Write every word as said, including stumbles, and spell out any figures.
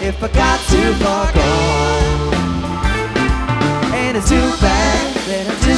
if I got too far gone. And it's too bad that I just